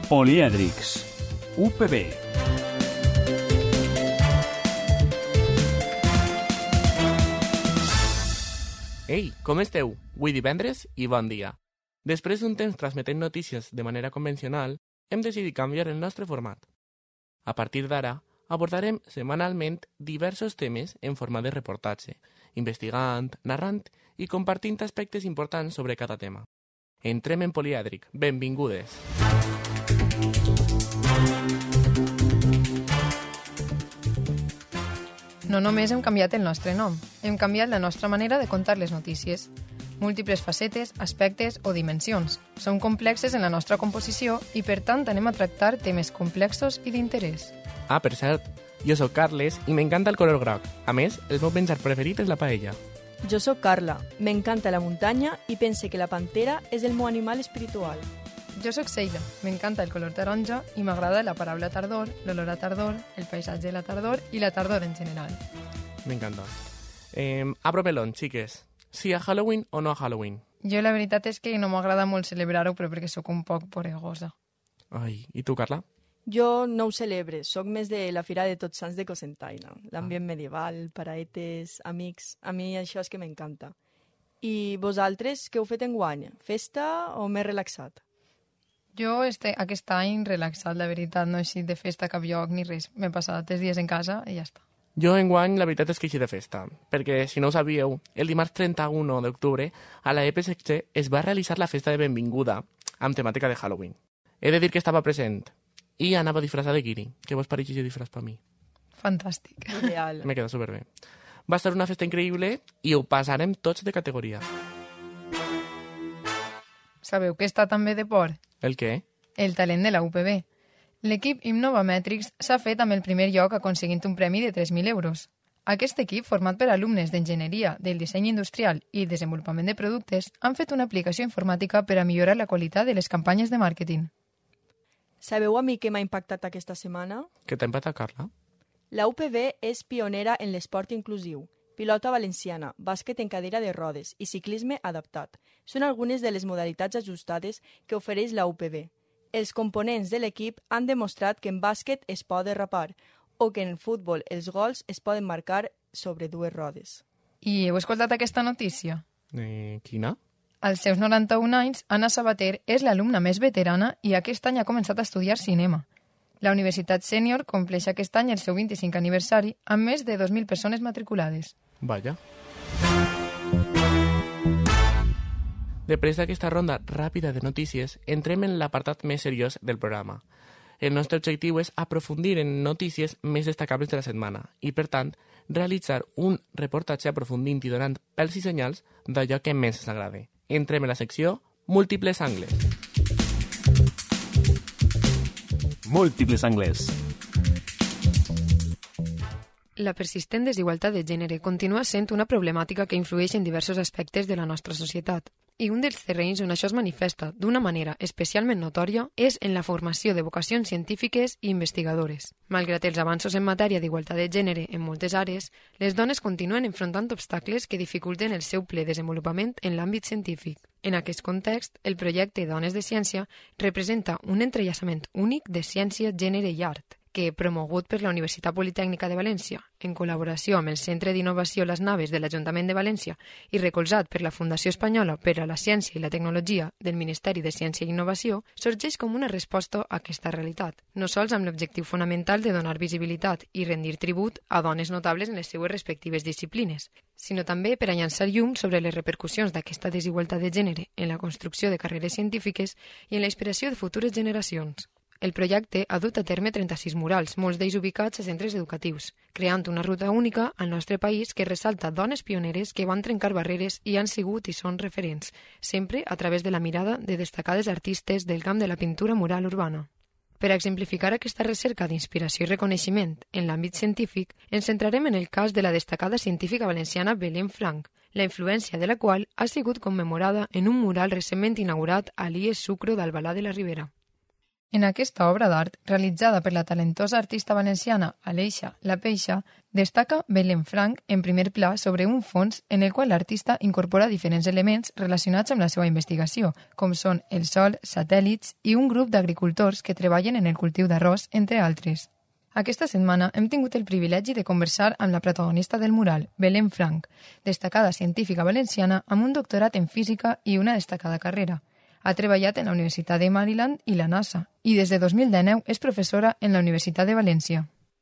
Polièdrics. UPB. Ei, com esteu? Avui divendres i bon dia. Després d'un temps transmetent notícies de manera convencional, hem decidit canviar el nostre format. A partir d'ara, abordarem setmanalment diversos temes en forma de reportatge, investigant, narrant i compartint aspectes importants sobre cada tema. Entrem en Polièdric. Benvingudes. No només hem canviat el nostre nom, hem canviat la nostra manera de contar les notícies. Múltiples facetes, aspectes o dimensions. Són complexes en la nostra composició i, per tant, anem a tractar temes complexos i d'interès. Ah, per cert, jo sóc Carles i m'encanta el color groc. A més, el meu menjar preferit és la paella. Jo sóc Carla, m'encanta la muntanya i pense que la pantera és el meu animal espiritual. Jo sóc Seila, m'encanta el color taronja i m'agrada la paraula tardor, l'olor a tardor, el paisatge de la tardor i la tardor en general. M'encanta. Abro melón, xiques. Sí a Halloween o no a Halloween? Jo la veritat és que no m'agrada molt celebrar-ho, però perquè sóc un poc poregosa. Ai, i tu, Carla? Jo no ho celebre, sóc més de la Fira de Tots Sants de Cocentaina. L'ambient medieval, paraetes, amics... A mi això és que m'encanta. I vosaltres, què heu fet enguany? Festa o més relaxat? Jo aquest any relaxat, la veritat, no he eixit de festa a cap lloc ni res. M'he passat 3 dies en casa i ja està. Jo enguany la veritat és que he eixit de festa, perquè si no ho sabíeu, el dimarts 31 d'octubre a la EPSC es va realitzar la festa de benvinguda amb temàtica de Halloween. He de dir que estava present i anava disfressada de guiri. Què vos pareix aquest disfress per mi? Fantàstic. Ideal. Me queda superbé. Va ser una festa increïble i ho passarem tots de categoria. Sabeu que està també de por? El què? El talent de la UPB. L'equip Innovametrics s'ha fet amb el primer lloc aconseguint un premi de 3.000 euros. Aquest equip, format per alumnes d'enginyeria, del disseny industrial i desenvolupament de productes, han fet una aplicació informàtica per a millorar la qualitat de les campanyes de màrqueting. Sabeu a mi què m'ha impactat aquesta setmana? Què t'ha empatat, Carla? La UPB és pionera en l'esport inclusiu, pilota valenciana, bàsquet en cadira de rodes i ciclisme adaptat. Són algunes de les modalitats ajustades que ofereix la UPB. Els components de l'equip han demostrat que en bàsquet es pot derrapar o que en futbol els gols es poden marcar sobre 2 rodes. I heu escoltat aquesta notícia? Quina? Als seus 91 anys, Anna Sabater és l'alumna més veterana i aquest any ha començat a estudiar cinema. La Universitat Sènior compleix aquest any el seu 25 aniversari amb més de 2.000 persones matriculades. Vaja. Després d'aquesta ronda ràpida de notícies, entrem en l'apartat més seriós del programa. El nostre objectiu és aprofundir en notícies més destacables de la setmana i, per tant, realitzar un reportatge aprofundint i donant pèls i senyals d'allò que més ens agrada. Entrem en la secció Múltiples angles. Múltiples angles. La persistent desigualtat de gènere continua sent una problemàtica que influeix en diversos aspectes de la nostra societat. I un dels terrenys on això es manifesta d'una manera especialment notòria és en la formació de vocacions científiques i investigadores. Malgrat els avanços en matèria d'igualtat de gènere en moltes àrees, les dones continuen enfrontant obstacles que dificulten el seu ple desenvolupament en l'àmbit científic. En aquest context, el projecte Dones de Ciència representa un entrellaçament únic de ciència, gènere i art, que, promogut per la Universitat Politècnica de València, en col·laboració amb el Centre d'Innovació Les Naves de l'Ajuntament de València i recolzat per la Fundació Espanyola per a la Ciència i la Tecnologia del Ministeri de Ciència i Innovació, sorgeix com una resposta a aquesta realitat, no sols amb l'objectiu fonamental de donar visibilitat i rendir tribut a dones notables en les seues respectives disciplines, sinó també per a llançar llum sobre les repercussions d'aquesta desigualtat de gènere en la construcció de carreres científiques i en la inspiració de futures generacions. El projecte ha dut a terme 36 murals, molts d'ells ubicats a centres educatius, creant una ruta única al nostre país que ressalta dones pioneres que van trencar barreres i han sigut i són referents, sempre a través de la mirada de destacades artistes del camp de la pintura mural urbana. Per exemplificar aquesta recerca d'inspiració i reconeixement en l'àmbit científic, ens centrarem en el cas de la destacada científica valenciana Belén Flanc, la influència de la qual ha sigut commemorada en un mural recentment inaugurat a l'IES Sucro d'Albalà de la Ribera. En aquesta obra d'art, realitzada per la talentosa artista valenciana Aleixa La Peixa, destaca Belén Frank en primer pla sobre un fons en el qual l'artista incorpora diferents elements relacionats amb la seva investigació, com són el sol, satèl·lits i un grup d'agricultors que treballen en el cultiu d'arròs, entre altres. Aquesta setmana hem tingut el privilegi de conversar amb la protagonista del mural, Belén Frank, destacada científica valenciana amb un doctorat en física i una destacada carrera. Ha treballat en la Universitat de Maryland i la NASA i des de 2019 és professora en la Universitat de València.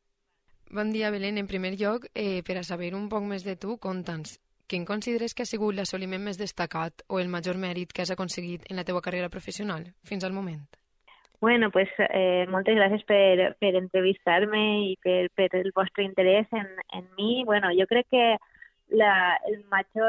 Bon dia, Belén. En primer lloc, per a saber un poc més de tu, conta'ns, quin consideres que ha sigut l'assoliment més destacat o el major mèrit que has aconseguit en la teva carrera professional fins al moment? Bueno, pues moltes gràcies per entrevistar-me i per el vostre interès en mi. Bueno, jo crec que el major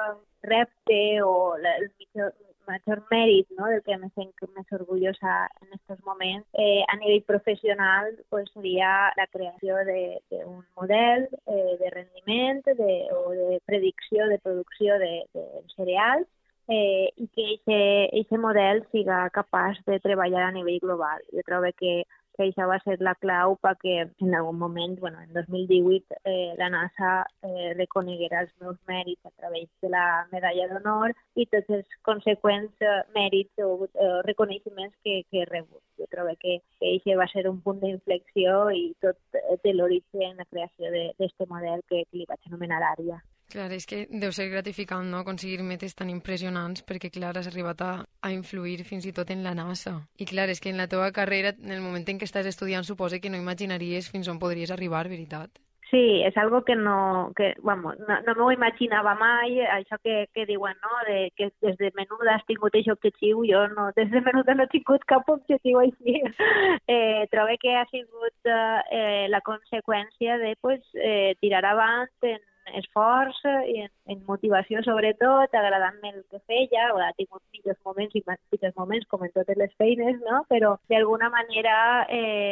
repte o el major mèrit, ¿no?, del que me sento més orgullosa en estos moments a nivell professional pues seria la creació d'un model de rendiment o de predicció de producció de cereals i que aquest model siga capaç de treballar a nivell global. Jo trobo que això va ser la clau perquè en algun moment, bueno, en 2018, la NASA reconeguera els meus mèrits a través de la medalla d'honor i tots els conseqüents mèrits o reconeixements que he rebut. Jo trobo que això va ser un punt d'inflexió i tot té l'origen en la creació d'aquest model que li vaig anomenar ARIA. Clar, és que deu ser gratificant, no?, aconseguir metes tan impressionants perquè, clar, has arribat a influir fins i tot en la NASA. I, clar, és que en la teva carrera, en el moment en què estàs estudiant, suposa que no imaginaries fins on podries arribar, veritat? Sí, és algo que no m'ho imaginava mai, això que diuen, no?, que des de menuda has tingut aquest objectiu. Jo no, des de menuda no he tingut cap objectiu així. Trobo que ha sigut la conseqüència de tirar avant en esforç i en motivació, sobretot, agradant-me el que feia. Ha tingut millors moments i pitjors moments, com en totes les feines, no? Però d'alguna manera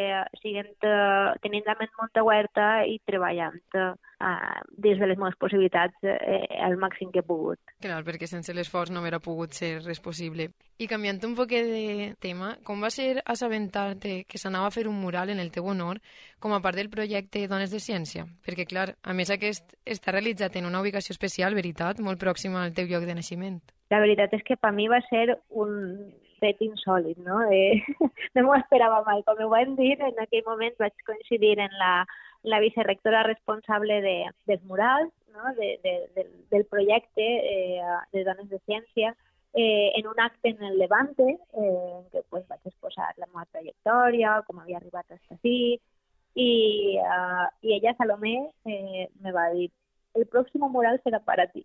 tenint la ment molt oberta i treballant des de les meves possibilitats al màxim que he pogut. Clar, perquè sense l'esforç no hauria pogut ser res possible. I canviant un poquet de tema, com va ser assabentar-te que s'anava a fer un mural en el teu honor com a part del projecte Dones de Ciència? Perquè, clar, a més aquest està realitzat en una ubicació especial, veritat, molt pròxima al teu lloc de naixement. La veritat és que per mi va ser un fet insòlit, no? No m'ho esperava mai. Com ho vam dir, en aquell moment vaig coincidir en la vicerectora responsable dels murals, no?, del projecte de Dones de Ciència, en un acte en el Levante, en què vaig exposar la meva trajectòria, com havia arribat fins aquí, i ella, Salomé, me va dir: el próximo mural será para ti.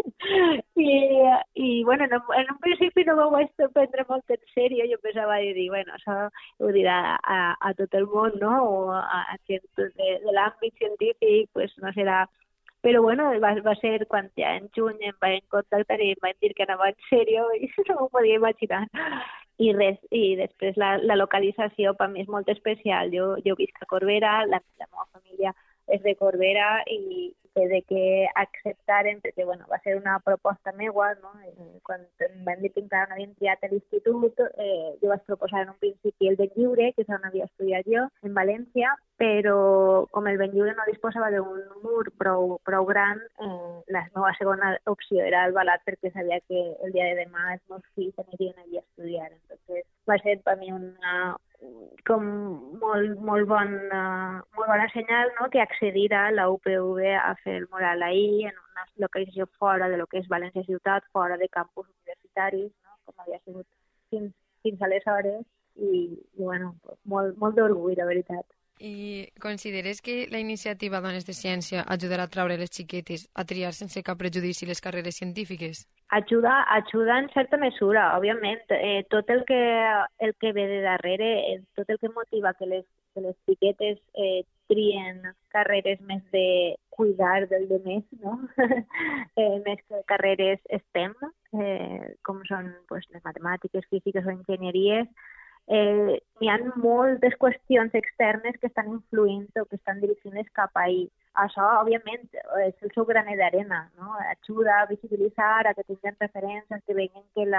I bueno, en un principi no m'ho vaig prendre molt en sèrio. Jo pensava dir, bueno, això ho dirà a tot el món, no?, o a gent de l'àmbit científic, pues no serà. Però bueno, va ser quan ja en juny em vaig contactar i em vaig dir que anava en sèrio i no m'ho podia imaginar. I res, i després la localització per mi és molt especial. Jo visc a Corbera, la meva família és de Corbera i de que acceptaren, perquè bueno, va ser una proposta meua, no? Quan em van dir que encara no havien triat a l'institut, jo vaig proposar en un principi el Benlliure, que és on havia estudiat jo, en València, però com el Benlliure no disposava d'un mur prou gran, la meva segona opció era el Balat, perquè sabia que el dia de demà els meus fills anirien allí a estudiar. Entonces va ser per mi com molt bona senyal, no?, que accedir a la UPV a fer el mural ahí, en una localització fora de lo que és València ciutat, fora de campus universitaris, no?, com havia sigut fins aleshores, i bueno, molt d'orgull, la veritat. I consideres que la iniciativa Dones de Ciència ajudarà a traure les xiquetes a triar sense cap prejudici les carreres científiques? Ajuda en certa mesura, òbviament. Tot el que ve de darrere, tot el que motiva que les xiquetes trien carreres més de cuidar del demés, no? Més que carreres STEM, com són les matemàtiques, físiques o enginyeries. Hi ha moltes qüestions externes que estan influint o que estan dirigint cap ahí. Això, òbviament, és el seu granet d'arena, no? Ajuda a visibilitzar, a que tinguin referències, que vegin que la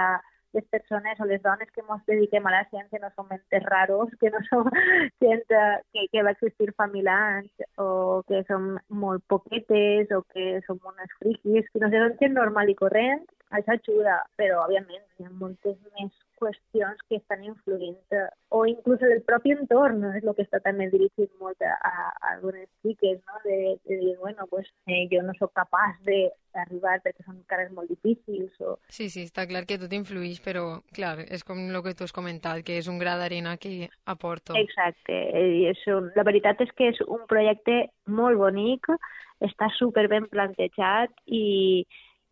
les persones o les dones que ens dediquem a la ciència no som entes raros, que no som gent que va existir fa 1000 anys, o que som molt poquetes, o que som unes friquis, que no sé, gent normal i corrent, això ajuda, però, òbviament, hi ha moltes més qüestions que estan influint, o inclús el propi entorn, és el que està també dirigit molt a algunes xiques, no? de dir, bueno, pues, jo no sóc capaç d'arribar perquè són cares molt difícils. Sí, està clar que tot influeix, però, clar, és com el que tu has comentat, que és un gra d'arena que aporto. Exacte, la veritat és que és un projecte molt bonic, està superben plantejat i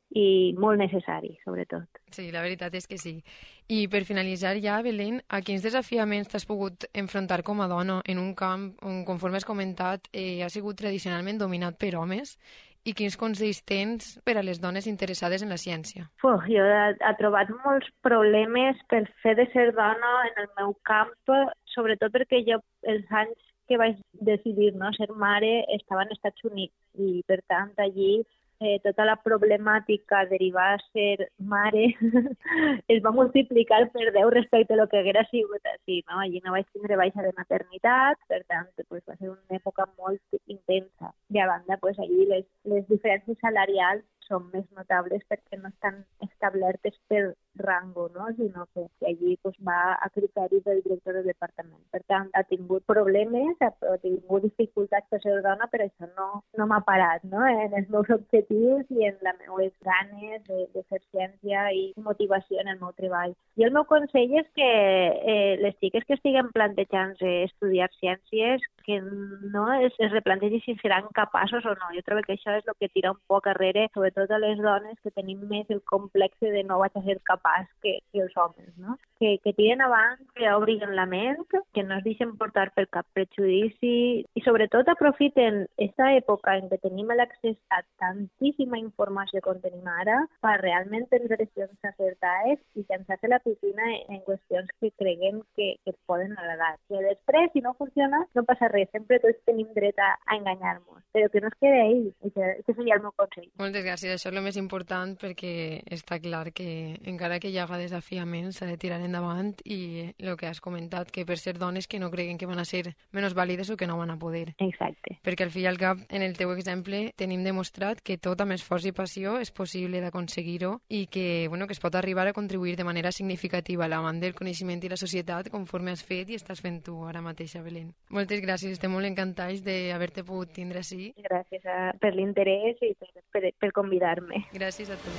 molt necessari, sobretot. Sí, la veritat és que sí. I per finalitzar ja, Belén, a quins desafiaments t'has pogut enfrontar com a dona en un camp on, conforme has comentat, ha sigut tradicionalment dominat per homes, i quins consells tens per a les dones interessades en la ciència? Jo he trobat molts problemes pel fet de ser dona en el meu camp, sobretot perquè jo els anys que vaig decidir ser mare estava als Estats Units i, per tant, allí tota la problemàtica derivada a ser mare es va multiplicar per 10 respecte a lo que haguera sigut així, no? Allí no vaig tindre baixa de maternitat, per tant, pues, va ser una època molt intensa. I a banda, pues, allí les diferències salarials són més notables perquè no estan establertes per rango, no? Sinó que allí pues, va a criteri del director del departament. Per tant, ha tingut problemes, ha tingut dificultats per ser dona, però això no m'ha parat, no? En els meus objectius i en les meves ganes de fer ciència i motivació en el meu treball. I el meu consell és que les xiques que estiguen plantejant-se estudiar ciències que no es replantegin si seran capaços o no. Jo trobo que això és el que tira un poc arrere, sobretot a les dones que tenim més el complex de no vaig a ser capaç que els homes, no? Que tiren avant, que obrin la ment, que no es deixen portar per cap prejudici i sobretot aprofiten aquesta època en què tenim l'accés a tantíssima informació com tenim ara per realment prendre decisions acertades i llançar-se a la piscina en qüestions que creguem que es poden agradar. I després, si no funciona, no passa res. Sempre tots tenim dret a enganyar-nos, però que no es quede ahí. Aquest seria el meu consell. Moltes gràcies. Això és el més important perquè està clar que encara que hi haga desafiaments s'ha de tirar endavant i el que has comentat, que per ser dones que no creguen que van a ser menys vàlides o que no van a poder. Exacte. Perquè al fi i al cap, en el teu exemple, tenim demostrat que tot amb esforç i passió és possible d'aconseguir-ho i que, que es pot arribar a contribuir de manera significativa a l'avant del coneixement i la societat conforme has fet i estàs fent tu ara mateixa, Belén. Moltes gràcies, estem molt encantats d'haver-te pogut tindre així. Gràcies per l'interès i per convidar-me. Gràcies a tu.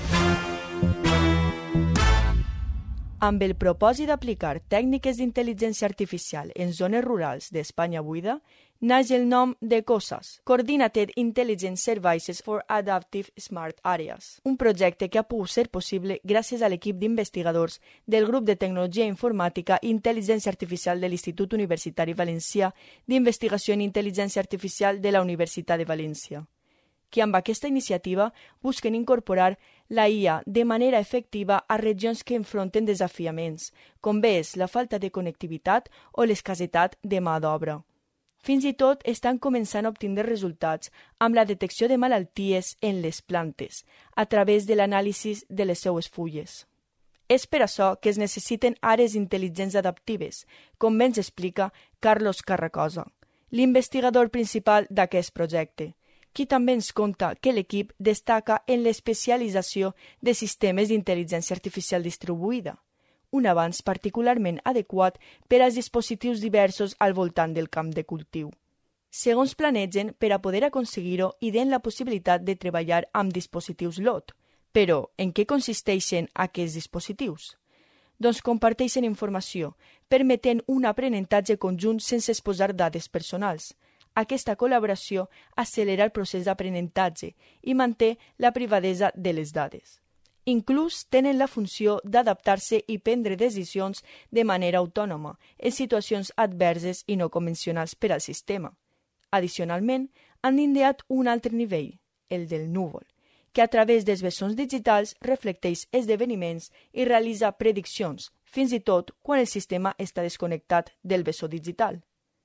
Amb el propòsit d'aplicar tècniques d'intel·ligència artificial en zones rurals d'Espanya buida, naix el nom de COSAS, Coordinated Intelligent Services for Adaptive Smart Areas, un projecte que ha pogut ser possible gràcies a l'equip d'investigadors del Grup de Tecnologia Informàtica i Intel·ligència Artificial de l'Institut Universitari Valencià d'Investigació en Intel·ligència Artificial de la Universitat de València, que amb aquesta iniciativa busquen incorporar la IA de manera efectiva a regions que enfronten desafiaments, com bé és la falta de connectivitat o l'escassetat de mà d'obra. Fins i tot estan començant a obtenir resultats amb la detecció de malalties en les plantes, a través de l'anàlisi de les seues fulles. És per això que es necessiten àrees intel·ligents adaptives, com bé ens explica Carlos Carracosa, l'investigador principal d'aquest projecte, qui també ens conta que l'equip destaca en l'especialització de sistemes d'intel·ligència artificial distribuïda, un avanç particularment adequat per als dispositius diversos al voltant del camp de cultiu. Segons planegen, per a poder aconseguir-ho, ident la possibilitat de treballar amb dispositius LOT. Però, en què consisteixen aquests dispositius? Doncs comparteixen informació, permetent un aprenentatge conjunt sense exposar dades personals. Aquesta col·laboració accelera el procés d'aprenentatge i manté la privadesa de les dades. Inclús tenen la funció d'adaptar-se i prendre decisions de manera autònoma en situacions adverses i no convencionals per al sistema. Addicionalment, han ideat un altre nivell, el del núvol, que a través dels bessons digitals reflecteix esdeveniments i realitza prediccions, fins i tot quan el sistema està desconnectat del bessó digital.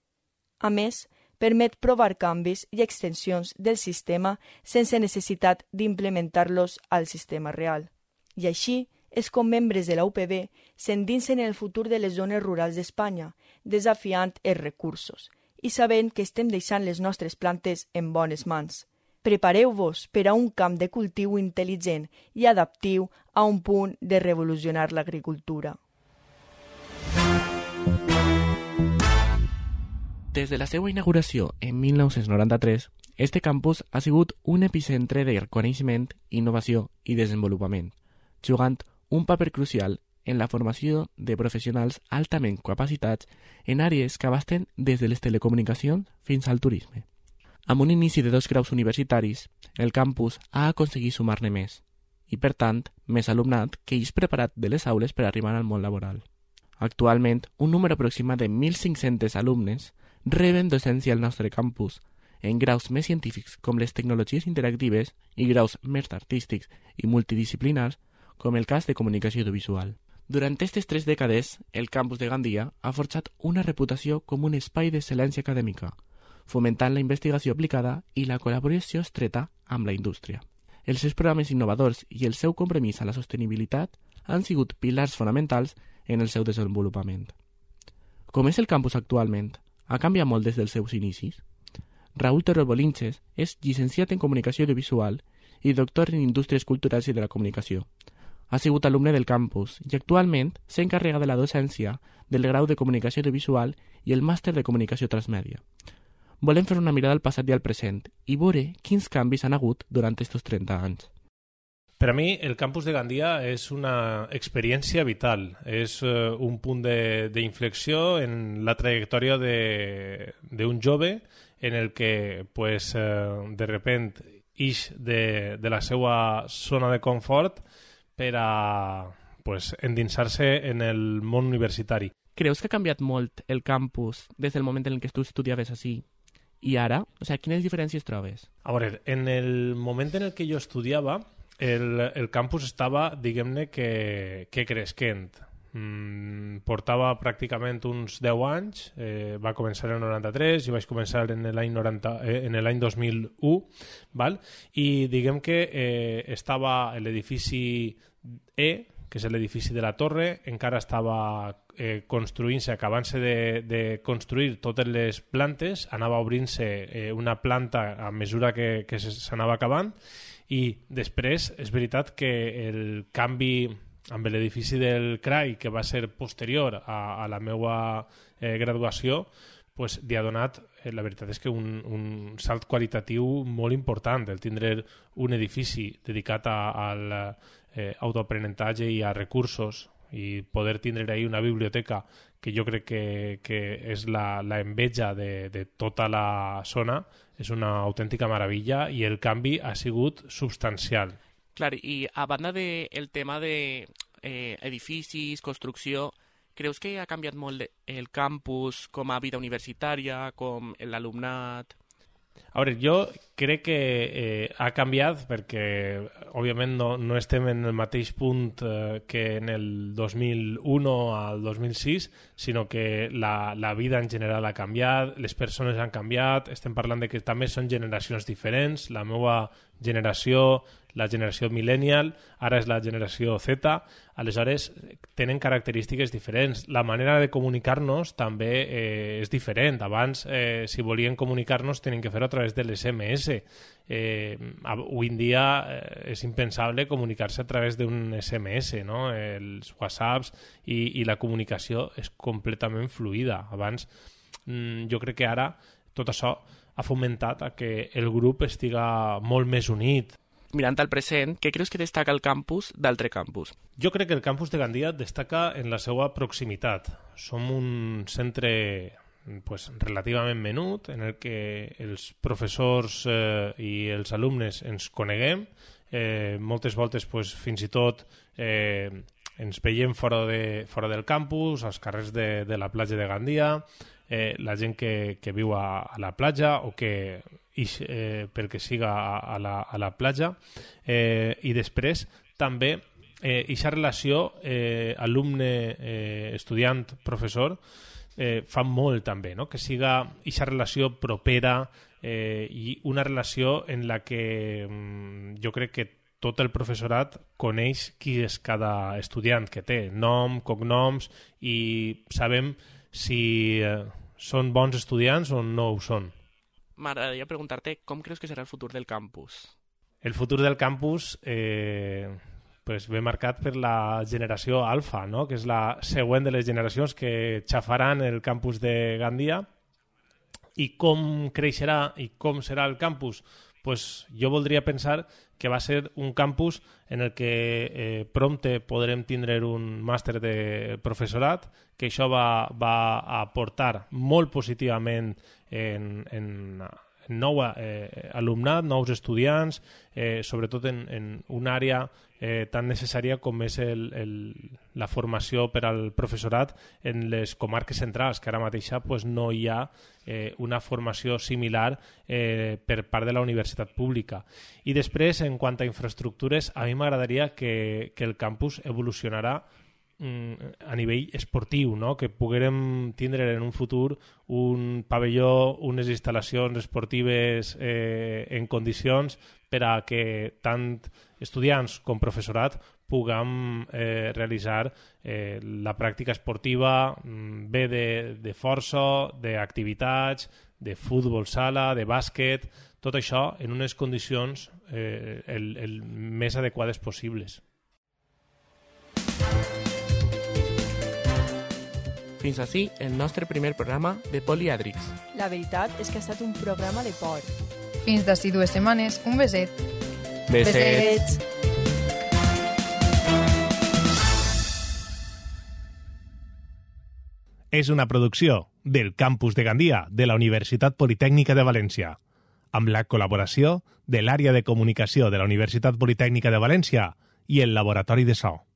A més, permet provar canvis i extensions del sistema sense necessitat d'implementar-los al sistema real. I així és com membres de la UPB s'endinsen en el futur de les zones rurals d'Espanya, desafiant els recursos i sabent que estem deixant les nostres plantes en bones mans. Prepareu-vos per a un camp de cultiu intel·ligent i adaptiu a un punt de revolucionar l'agricultura. Des de la seva inauguració en 1993, este campus ha sigut un epicentre de coneixement, innovació i desenvolupament, jugant un paper crucial en la formació de professionals altament capacitats en àrees que abasten des de les telecomunicacions fins al turisme. Amb un inici de 2 graus universitaris, el campus ha aconseguit sumar-ne més, i per tant, més alumnat que és preparat de les aules per arribar al món laboral. Actualment, un número aproximat de 1.500 alumnes reben docència al nostre campus, en graus més científics com les tecnologies interactives i graus més artístics i multidisciplinars com el cas de comunicació audiovisual. Durant aquestes 3 dècades, el campus de Gandia ha forjat una reputació com un espai d'excel·lència acadèmica, fomentant la investigació aplicada i la col·laboració estreta amb la indústria. Els seus programes innovadors i el seu compromís a la sostenibilitat han sigut pilars fonamentals en el seu desenvolupament. Com és el campus actualment, ha canviat molt des dels seus inicis. Raúl Terror Bolinches és llicenciat en Comunicació Audiovisual i doctor en Indústries Culturals i de la Comunicació. Ha sigut alumne del campus i actualment s'encarrega de la docència del grau de Comunicació Audiovisual i el màster de Comunicació Transmèdia. Volem fer una mirada al passat i al present i veure quins canvis han hagut durant aquests 30 anys. Per a mi, el campus de Gandia és una experiència vital. És un punt d'inflexió en la trajectòria d'un jove en el que, pues, de repent, ix de la seva zona de confort per a endinsar-se en el món universitari. Creus que ha canviat molt el campus des del moment en què tu estudiaves així i ara? O sigui, quines diferències trobes? A veure, en el moment en el que jo estudiava, el campus estava, diguem-ne, que cresquent. Portava pràcticament uns 10 anys, va començar en el 93, jo vaig començar en l'any 2001, val? I diguem que estava l'edifici E, que és l'edifici de la Torre, encara estava construint-se, acabant-se de construir totes les plantes, anava obrint-se una planta a mesura que s'anava acabant, i després és veritat que el canvi amb l'edifici del CRAI, que va ser posterior a la meva graduació, pues, li ha donat, la veritat és que un salt qualitatiu molt important, el tindre un edifici dedicat al autoaprenentatge i a recursos i poder tindre ahí una biblioteca que jo crec que és la enveja de tota la zona, és una autèntica meravella i el canvi ha sigut substancial. Clar, i a banda del tema de edificis, construcció, creus que ha canviat molt el campus com a vida universitària, com l'alumnat? A veure, jo crec que ha canviat perquè, òbviament, no estem en el mateix punt que en el 2001 al 2006, sinó que la vida en general ha canviat, les persones han canviat, estem parlant de que també són generacions diferents, la meva generació, la generació millennial, ara és la generació Z, aleshores tenen característiques diferents. La manera de comunicar-nos també és diferent. Abans, si volien comunicar-nos, tenen que fer-ho a través de l'SMS. Avui en dia és impensable comunicar-se a través d'un SMS, no? Els WhatsApps i la comunicació és completament fluida. Abans, jo crec que ara tot això ha fomentat a que el grup estiga molt més unit. Mirant al present, què creus que destaca el campus d'altre campus? Jo crec que el campus de Gandia destaca en la seva proximitat. Som un centre relativament menut en el que els professors i els alumnes ens coneguem. Moltes voltes fins i tot ens veiem fora del campus, als carrers de la platja de Gandia, la gent que viu a la platja o que pel que siga a la platja, i després també aquesta relació alumne, estudiant, professor fa molt també, no? Que siga aquesta relació propera i una relació en la que jo crec que tot el professorat coneix qui és cada estudiant que té, nom, cognoms, i sabem si són bons estudiants o no ho són. M'agradaria preguntar-te com creus que serà el futur del campus? El futur del campus pues ve marcat per la generació alfa, no? Que és la següent de les generacions que xafaran el campus de Gandia. I com creixerà i com serà el campus? Pues jo voldria pensar que va ser un campus en el que prompte podrem tindre un màster de professorat, que això va aportar molt positivament en nou alumnat, nous estudiants, sobretot en una àrea tan necessària com és la formació per al professorat en les comarques centrals, que ara mateixa pues, no hi ha una formació similar per part de la universitat pública. I després, en quant a infraestructures, a mi m'agradaria que el campus evolucionarà a nivell esportiu, no? Que poguérem tindre en un futur un pavelló, unes instal·lacions esportives en condicions per a que tant estudiants com professorat puguem realitzar la pràctica esportiva bé de força, d'activitats, de futbol sala, de bàsquet, tot això en unes condicions el més adequades possibles. Fins ací el nostre primer programa de Polièdrics. La veritat és que ha estat un programa de por. Fins d'ací 2 setmanes, un beset. Besets! És una producció del Campus de Gandia de la Universitat Politècnica de València, amb la col·laboració de l'Àrea de Comunicació de la Universitat Politècnica de València i el Laboratori de So.